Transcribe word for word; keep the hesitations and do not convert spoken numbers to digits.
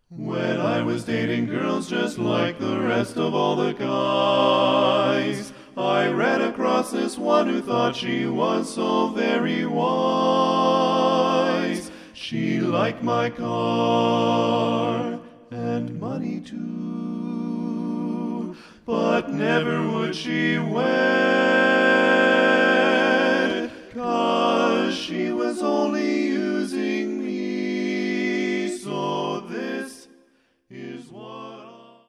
When I was dating girls just like the rest of all the guys, I ran across this one who thought she was so very wise. She liked my car and money too, but never would she wear